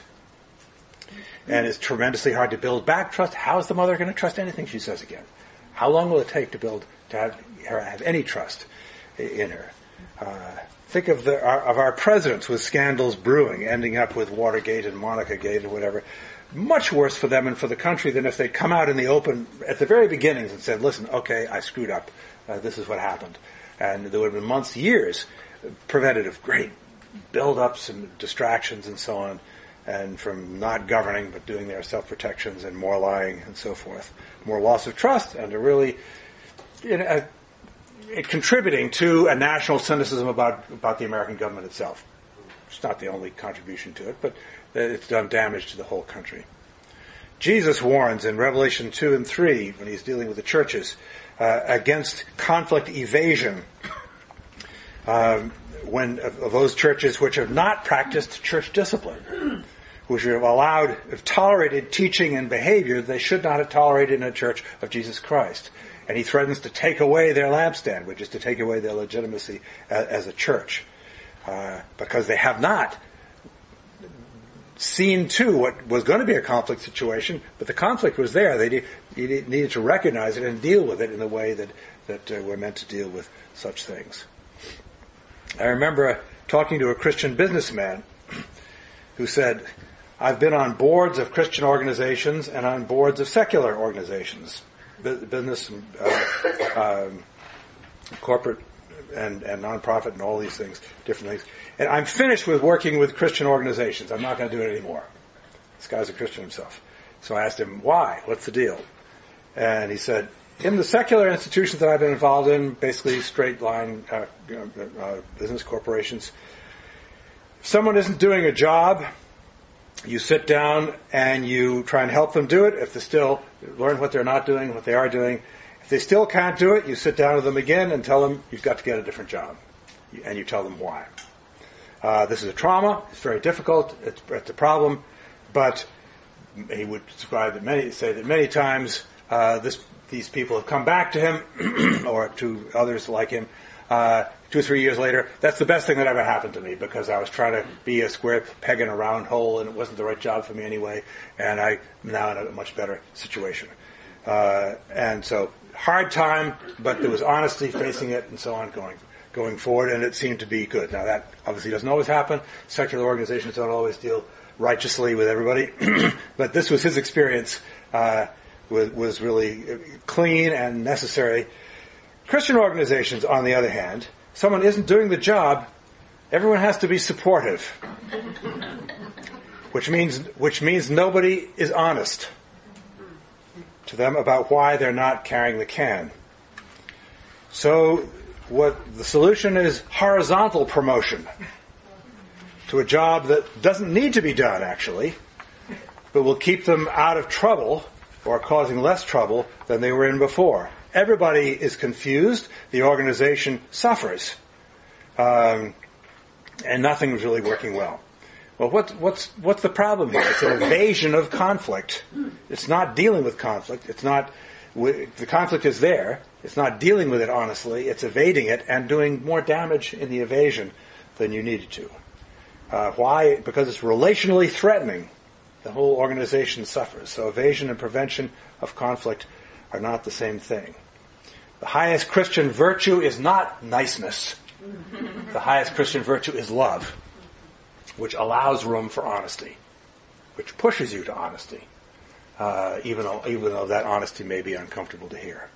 And it's tremendously hard to build back trust. How is the mother going to trust anything she says again? How long will it take to build, to have her have any trust in her? Uh, think of the our, of our presidents with scandals brewing, ending up with Watergate and Monica Gate and whatever. Much worse for them and for the country than if they'd come out in the open at the very beginnings and said, "Listen, okay, I screwed up. Uh, this is what happened." And there would have been months, years, prevented of great build-ups and distractions and so on, and from not governing but doing their self-protections and more lying and so forth. More loss of trust and a really, you know, a, it contributing to a national cynicism about, about the American government itself. It's not the only contribution to it, but it's done damage to the whole country. Jesus warns in Revelation two and three, when he's dealing with the churches, uh, against conflict evasion um, when of, of those churches which have not practiced church discipline, which have allowed, have tolerated teaching and behavior they should not have tolerated in a church of Jesus Christ. And he threatens to take away their lampstand, which is to take away their legitimacy as, as a church, uh, because they have not seen to what was going to be a conflict situation, but the conflict was there. They did, needed to recognize it and deal with it in the way that, that uh, we're meant to deal with such things. I remember talking to a Christian businessman who said, "I've been on boards of Christian organizations and on boards of secular organizations, business, uh, um, corporate and, and nonprofit and all these things, different things. And I'm finished with working with Christian organizations. I'm not going to do it anymore." This guy's a Christian himself. So I asked him, "Why? What's the deal?" And he said, "In the secular institutions that I've been involved in, basically straight line uh, uh, business corporations, if someone isn't doing a job, you sit down and you try and help them do it. If they still learn what they're not doing, what they are doing. If they still can't do it, you sit down with them again and tell them you've got to get a different job. And you tell them why. Uh, this is a trauma. It's very difficult. It's, it's a problem. But he would describe that many, say that many times uh, this, these people have come back to him or to others like him uh, two or three years later. That's the best thing that ever happened to me because I was trying to be a square peg in a round hole and it wasn't the right job for me anyway. And I'm now in a much better situation. Uh, and so hard time, but there was honesty facing it and so on going going forward, and it seemed to be good. Now that obviously doesn't always happen. Secular organizations don't always deal righteously with everybody, but this was his experience, uh, was, was really clean and necessary. Christian organizations, on the other hand, someone isn't doing the job, everyone has to be supportive, which means which means nobody is honest to them about why they're not carrying the can. So what the solution is horizontal promotion to a job that doesn't need to be done, actually, but will keep them out of trouble or causing less trouble than they were in before. Everybody is confused. The organization suffers. Um, and nothing is really working well. Well, what's, what's, what's the problem here? It's an evasion of conflict. It's not dealing with conflict. It's not we, the conflict is there. It's not dealing with it honestly. It's evading it and doing more damage in the evasion than you needed to. Uh, why? Because it's relationally threatening. The whole organization suffers. So evasion and prevention of conflict are not the same thing. The highest Christian virtue is not niceness. The highest Christian virtue is love, which allows room for honesty, which pushes you to honesty, uh, even though, even though that honesty may be uncomfortable to hear.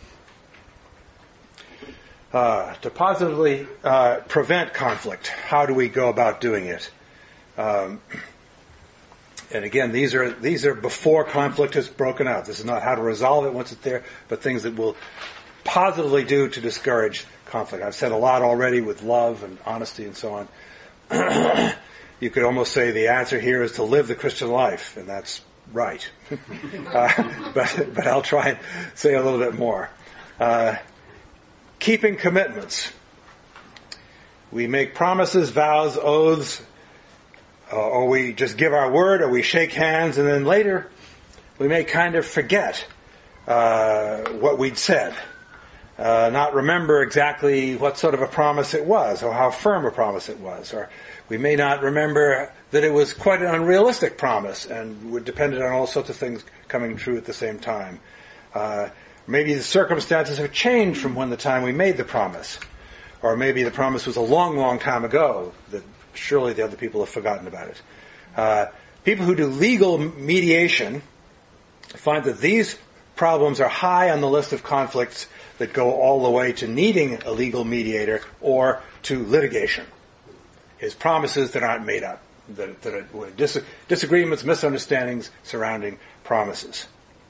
Uh, to positively uh, prevent conflict, how do we go about doing it? Um, and again, these are these are before conflict has broken out. This is not how to resolve it once it's there, but things that will positively do to discourage conflict. I've said a lot already with love and honesty and so on. You could almost say the answer here is to live the Christian life, and that's right. uh, but but I'll try and say a little bit more. Uh, keeping commitments. We make promises, vows, oaths, uh, or we just give our word, or we shake hands, and then later we may kind of forget uh, what we'd said. Uh, not remember exactly what sort of a promise it was, or how firm a promise it was, or we may not remember that it was quite an unrealistic promise and would depended on all sorts of things coming true at the same time. Uh, maybe the circumstances have changed from when the time we made the promise, or maybe the promise was a long, long time ago that surely the other people have forgotten about it. Uh, people who do legal mediation find that these problems are high on the list of conflicts that go all the way to needing a legal mediator or to litigation. Is promises that aren't made up, that, that are dis- disagreements, misunderstandings surrounding promises.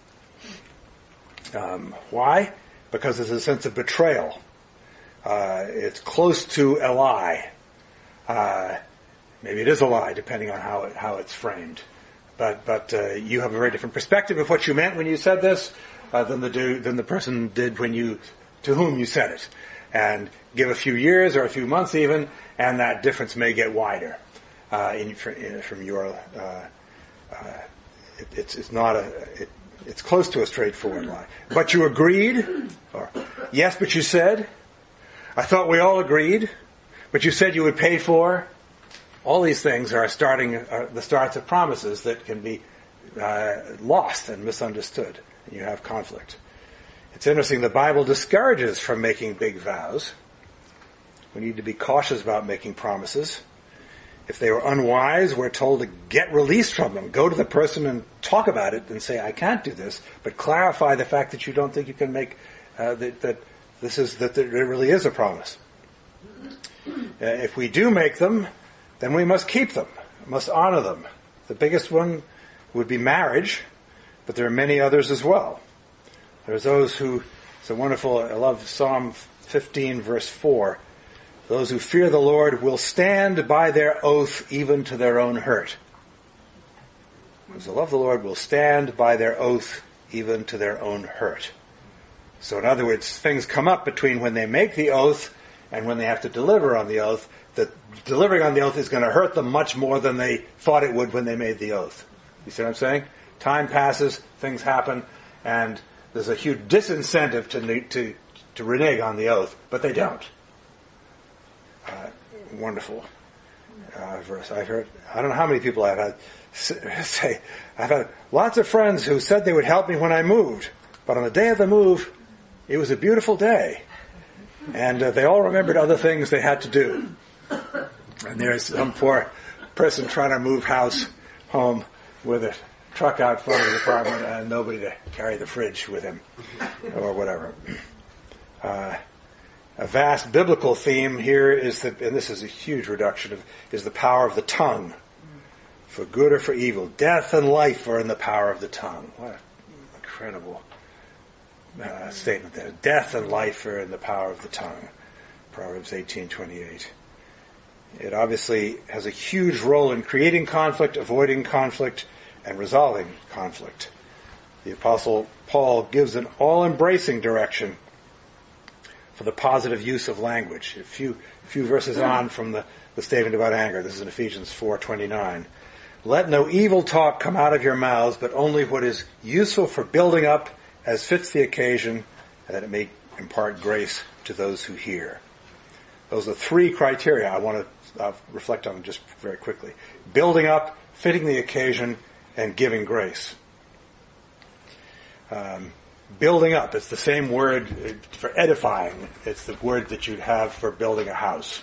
Um, why? Because there's a sense of betrayal. Uh, it's close to a lie. Uh, maybe it is a lie, depending on how it, how it's framed. But but uh, you have a very different perspective of what you meant when you said this uh, than the do, than the person did when you to whom you said it. And give a few years or a few months even, and that difference may get wider uh, in, in, from your. Uh, uh, it, it's it's not a. It, it's close to a straightforward lie. But you agreed, or yes, but you said. I thought we all agreed, but you said you would pay for. All these things are starting uh, the starts of promises that can be uh, lost and misunderstood, and you have conflict. It's interesting, the Bible discourages from making big vows. We need to be cautious about making promises. If they were unwise, we're told to get released from them. Go to the person and talk about it and say, I can't do this, but clarify the fact that you don't think you can make, uh, that, that this is, that there really is a promise. Uh, if we do make them, then we must keep them, must honor them. The biggest one would be marriage, but there are many others as well. There's those who, it's a wonderful, I love Psalm fifteen verse four. Those who fear the Lord will stand by their oath even to their own hurt. Those who love the Lord will stand by their oath even to their own hurt. So in other words, things come up between when they make the oath and when they have to deliver on the oath, that delivering on the oath is going to hurt them much more than they thought it would when they made the oath. You see what I'm saying? Time passes, things happen, and there's a huge disincentive to to to renege on the oath, but they don't. Uh, wonderful uh, verse. I've heard. I don't know how many people I've had say. I've had lots of friends who said they would help me when I moved, but on the day of the move, it was a beautiful day, and uh, they all remembered other things they had to do. And there's some poor person trying to move house home with a truck out front of the apartment and nobody to carry the fridge with him or whatever. Uh, a vast biblical theme here is that, and this is a huge reduction of, is the power of the tongue. For good or for evil. Death and life are in the power of the tongue. What an incredible uh, statement there. Death and life are in the power of the tongue. Proverbs eighteen twenty-eight. It obviously has a huge role in creating conflict, avoiding conflict, and resolving conflict. The Apostle Paul gives an all-embracing direction for the positive use of language. A few, few verses on from the, the statement about anger. This is in Ephesians four twenty-nine. Let no evil talk come out of your mouths, but only what is useful for building up as fits the occasion, and that it may impart grace to those who hear. Those are three criteria I want to uh, reflect on just very quickly. Building up, fitting the occasion, and giving grace. Um, building up, it's the same word for edifying. It's the word that you'd have for building a house.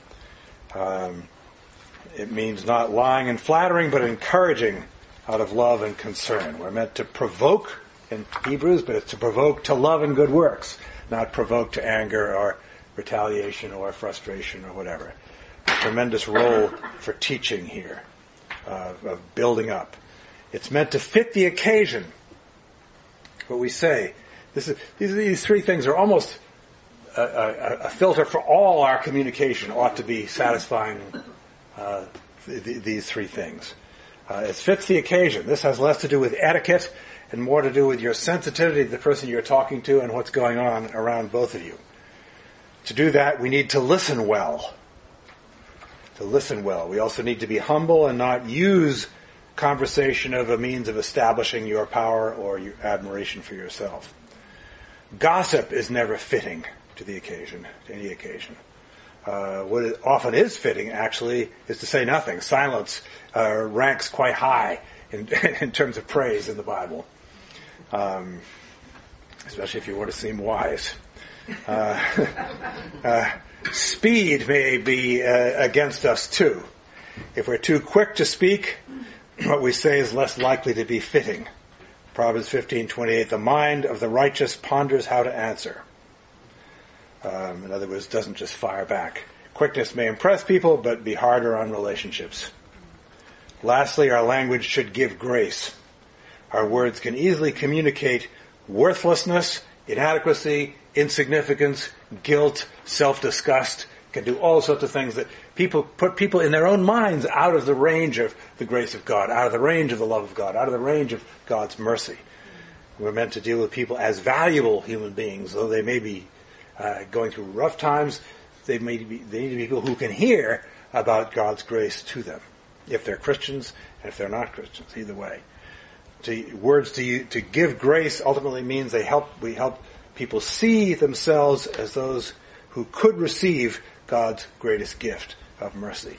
Um, it means not lying and flattering, but encouraging out of love and concern. We're meant to provoke in Hebrews, but it's to provoke to love and good works, not provoke to anger or retaliation or frustration or whatever. A tremendous role for teaching here, uh, of building up. It's meant to fit the occasion. What we say, this is, these, these three things are almost a, a, a filter for all our communication. Ought to be satisfying uh, th- th- these three things. Uh, it fits the occasion. This has less to do with etiquette and more to do with your sensitivity to the person you're talking to and what's going on around both of you. To do that, we need to listen well. To listen well. We also need to be humble and not use conversation as a means of establishing your power or your admiration for yourself. Gossip is never fitting to the occasion, to any occasion. Uh, what it often is fitting, actually, is to say nothing. Silence uh, ranks quite high in, in terms of praise in the Bible, um, especially if you want to seem wise. Uh, uh, speed may be uh, against us too. If we're too quick to speak, what we say is less likely to be fitting. Proverbs fifteen twenty-eight, the mind of the righteous ponders how to answer. Um, in other words, doesn't just fire back. Quickness may impress people, but be harder on relationships. Lastly, our language should give grace. Our words can easily communicate worthlessness, inadequacy, insignificance, guilt, self-disgust, can do all sorts of things that people put people in their own minds out of the range of the grace of God, out of the range of the love of God, out of the range of God's mercy. We're meant to deal with people as valuable human beings, though they may be uh, going through rough times. They may be they need to be people who can hear about God's grace to them, if they're Christians and if they're not Christians. Either way, to, words to you, to give grace ultimately means they help. We help people see themselves as those who could receive God's greatest gift of mercy.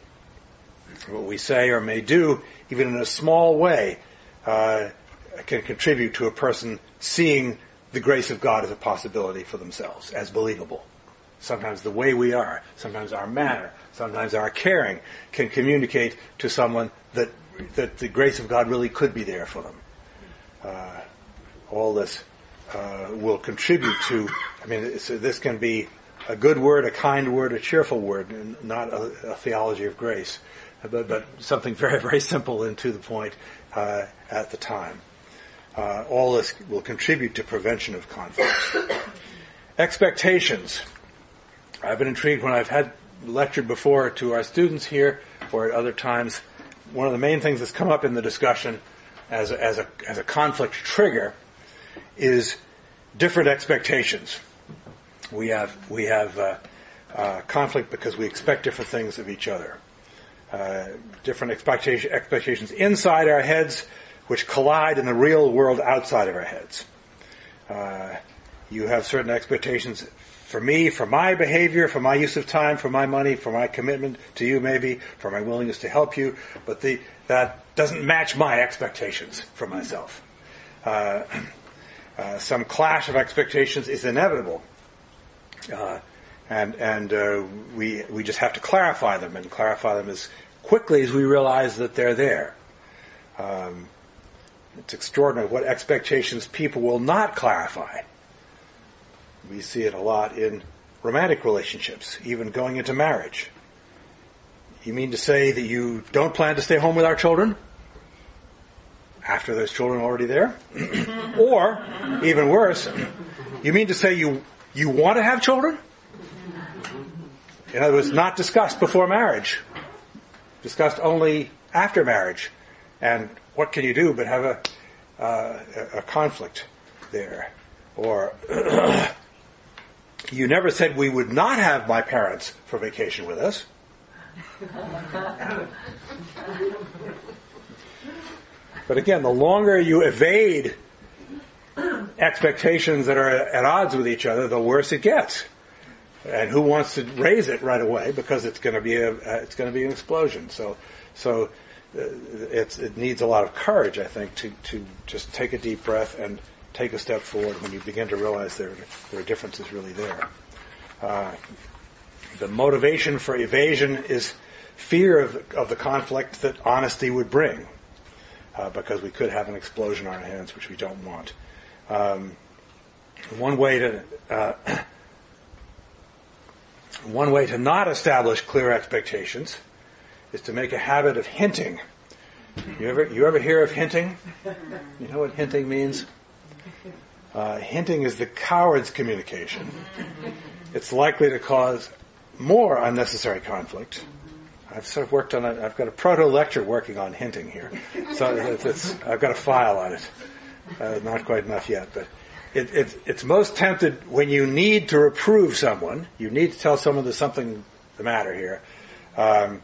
What we say or may do, even in a small way, uh, can contribute to a person seeing the grace of God as a possibility for themselves, as believable. Sometimes the way we are, sometimes our manner, sometimes our caring can communicate to someone that that the grace of God really could be there for them. Uh, all this uh, will contribute to, I mean, it's, this can be a good word, a kind word, a cheerful word, and not a, a theology of grace, but, but something very, very simple and to the point uh, at the time. Uh, all this will contribute to prevention of conflict. Expectations. I've been intrigued when I've had lectured before to our students here or at other times. One of the main things that's come up in the discussion as a, as a, as a conflict trigger is different expectations. We have we have uh, uh, conflict because we expect different things of each other. Uh, different expectation, expectations inside our heads, which collide in the real world outside of our heads. Uh, you have certain expectations for me, for my behavior, for my use of time, for my money, for my commitment to you maybe, for my willingness to help you, but the, that doesn't match my expectations for myself. Uh, uh, some clash of expectations is inevitable. Uh, and and uh, we we just have to clarify them and clarify them as quickly as we realize that they're there. Um, it's extraordinary what expectations people will not clarify. We see it a lot in romantic relationships, even going into marriage. You mean to say that you don't plan to stay home with our children after those children are already there? Or, even worse, you mean to say you You want to have children? In other words, not discussed before marriage. Discussed only after marriage. And what can you do but have a, uh, a conflict there? Or, you never said we would not have my parents for vacation with us. But again, the longer you evade expectations that are at odds with each other, the worse it gets. And who wants to raise it right away because it's going to be a uh, it's going to be an explosion. So so uh, it's it needs a lot of courage, I think, to to just take a deep breath and take a step forward when you begin to realize there there are differences really there. Uh, the motivation for evasion is fear of of the conflict that honesty would bring, uh, because we could have an explosion on our hands, which we don't want. Um, one way to uh, One way to not establish clear expectations is to make a habit of hinting. You ever you ever hear of hinting? You know what hinting means? Uh, hinting is the coward's communication. It's likely to cause more unnecessary conflict. I've sort of worked on a, I've got a proto-lecture working on hinting here. So it's, it's, I've got a file on it. Uh, not quite enough yet, but It, it, it's most tempted when you need to reprove someone. You need to tell someone there's something the matter here, um,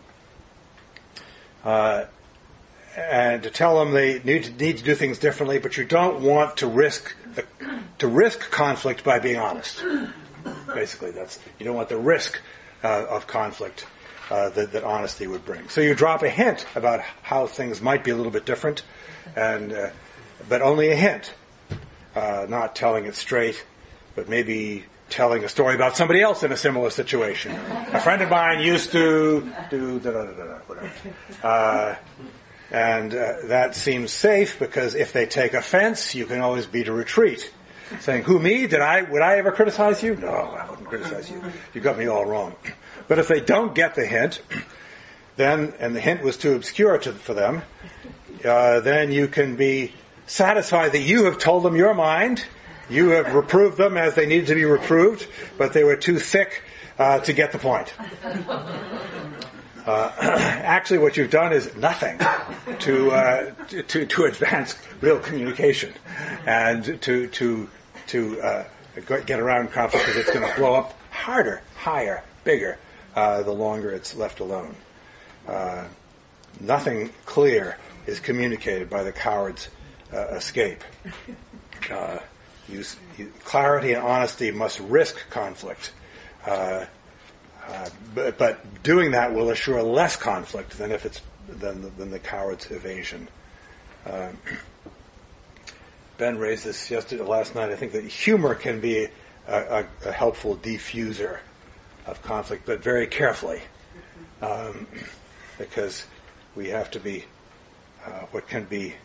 uh, and to tell them they need to, need to do things differently. But you don't want to risk the, to risk conflict by being honest. Basically, that's you don't want the risk uh, of conflict uh, that, that honesty would bring. So you drop a hint about how things might be a little bit different, and uh, but only a hint. Uh, not telling it straight, but maybe telling a story about somebody else in a similar situation. A friend of mine used to do da da da da whatever, uh, and uh, that seems safe because if they take offense, you can always beat a retreat, saying, "Who me? Did I? Would I ever criticize you? No, I wouldn't criticize you. You got me all wrong." But if they don't get the hint, then and the hint was too obscure to, for them, uh, then you can be satisfied that you have told them your mind, you have reproved them as they needed to be reproved, but they were too thick uh, to get the point. Uh, actually, what you've done is nothing to uh, to to advance real communication and to to to uh, get around conflict, because it's going to blow up harder, higher, bigger uh, the longer it's left alone. Uh, nothing clear is communicated by the coward's Uh, escape. Uh, use, you, clarity and honesty must risk conflict, uh, uh, but, but doing that will assure less conflict than if it's than the, than the coward's evasion. Uh, Ben raised this yesterday, last night. I think that humor can be a, a, a helpful diffuser of conflict, but very carefully, um, because we have to be uh, what can be.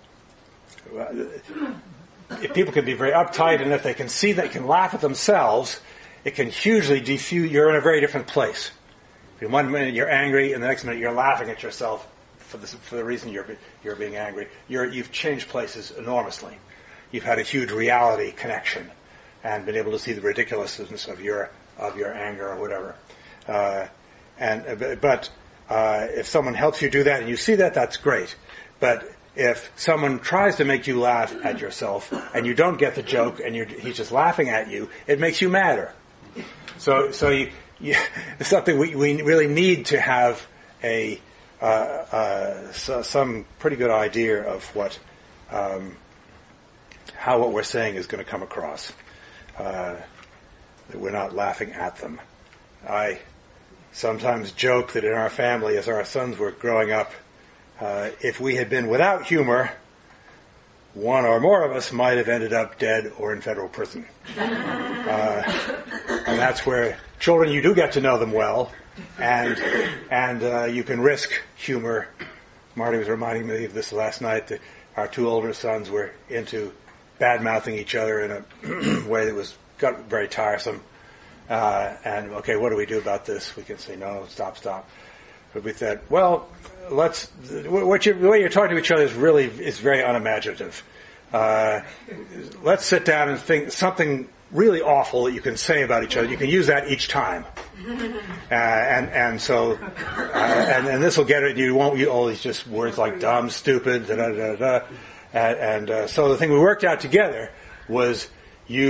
If people can be very uptight, and if they can see they can laugh at themselves, it can hugely diffuse. You're in a very different place. In one minute you're angry, and the next minute you're laughing at yourself for the, for the reason you're you're being angry. You're, you've changed places enormously. You've had a huge reality connection, and been able to see the ridiculousness of your of your anger or whatever. Uh, and but uh, if someone helps you do that, and you see that, that's great. But if someone tries to make you laugh at yourself and you don't get the joke and you're, he's just laughing at you, it makes you madder. So, so you, you, it's something we, we really need to have a uh, uh, so, some pretty good idea of what um, how what we're saying is going to come across. Uh, that we're not laughing at them. I sometimes joke that in our family, as our sons were growing up, Uh, if we had been without humor, one or more of us might have ended up dead or in federal prison. Uh, and that's where children, you do get to know them well, and and uh, you can risk humor. Marty was reminding me of this last night, that our two older sons were into bad-mouthing each other in a way that was got very tiresome. Uh, and, okay, what do we do about this? We can say, no, stop, stop. But we said, well, let's. What you, the way you're talking to each other is really is very unimaginative. Uh, let's sit down and think something really awful that you can say about each other. You can use that each time, uh, and and so uh, and and this will get it. You won't use all these just words like dumb, stupid, da da da da. And, and uh, so the thing we worked out together was you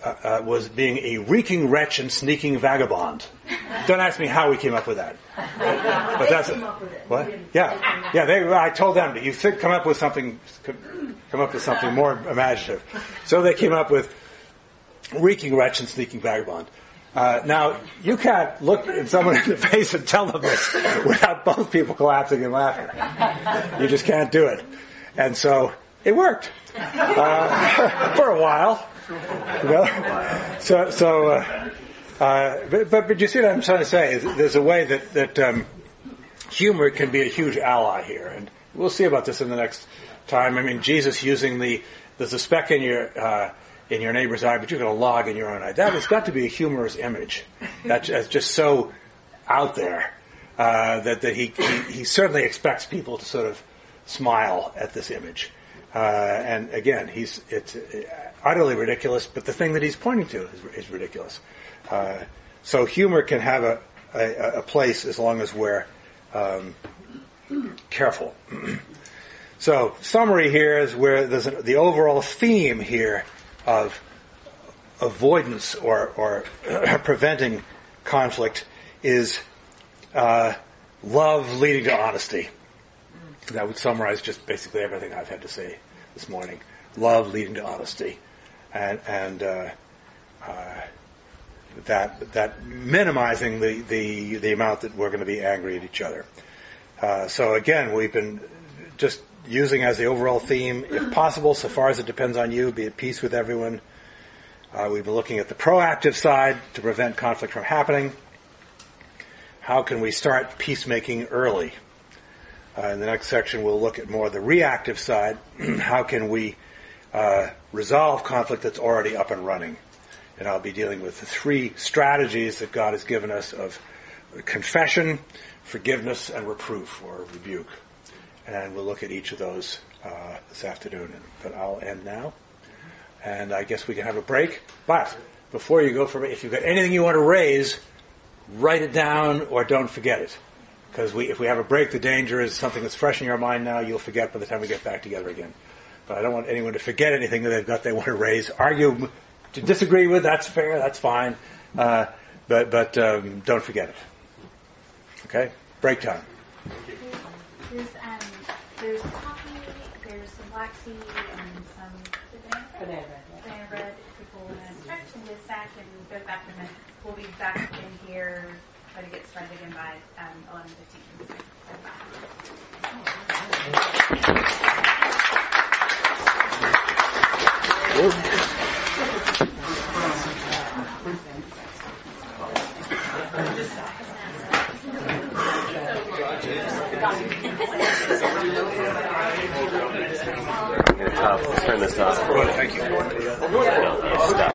uh, was being a reeking wretch and sneaking vagabond. Don't ask me how we came up with that. But that's what? Yeah, yeah. They, I told them, you think, come up with something, come up with something more imaginative. So they came up with reeking wretch and sneaking vagabond. Uh, now, you can't look at someone in the face and tell them this without both people collapsing in laughter. You just can't do it. And so, it worked. Uh, for a while. You know? So, so uh, uh, but, but, but you see what I'm trying to say? There's a way that, that um, humor can be a huge ally here. And we'll see about this in the next time. I mean, Jesus using the, there's a speck in your, uh, in your neighbor's eye, but you're going to log in your own eye. That has got to be a humorous image. That's just so out there uh, that that he, he he certainly expects people to sort of smile at this image. Uh, and again, he's it's utterly ridiculous, but the thing that he's pointing to is, is ridiculous. Uh, so humor can have a, a, a place as long as we're um, careful. So summary here is where there's an, the overall theme here of avoidance or, or preventing conflict is uh, love leading to honesty. That would summarize just basically everything I've had to say this morning. Love leading to honesty, and and uh, uh, that that minimizing the, the, the amount that we're going to be angry at each other. Uh, so again, we've been just using as the overall theme, if possible, so far as it depends on you, be at peace with everyone. Uh, we've been looking at the proactive side to prevent conflict from happening. How can we start peacemaking early? Uh, in the next section, we'll look at more the reactive side. How can we uh, resolve conflict that's already up and running? And I'll be dealing with the three strategies that God has given us of confession, forgiveness, and reproof or rebuke. And we'll look at each of those uh, this afternoon. But I'll end now. And I guess we can have a break. But before you go for it, if you've got anything you want to raise, write it down or don't forget it. Because we, if we have a break, the danger is something that's fresh in your mind now, you'll forget by the time we get back together again. But I don't want anyone to forget anything that they've got they want to raise. Argue, to disagree with, that's fair, that's fine. Uh, but but um, don't forget it. Okay? Break time. There's, um, there's coffee, there's some black tea, and some banana bread. Banana bread. Banana bread. People want to stretch and get back and go back in a minute. We'll be back in here, try to get started again by um, eleven fifteen. Turn this off. Thank you.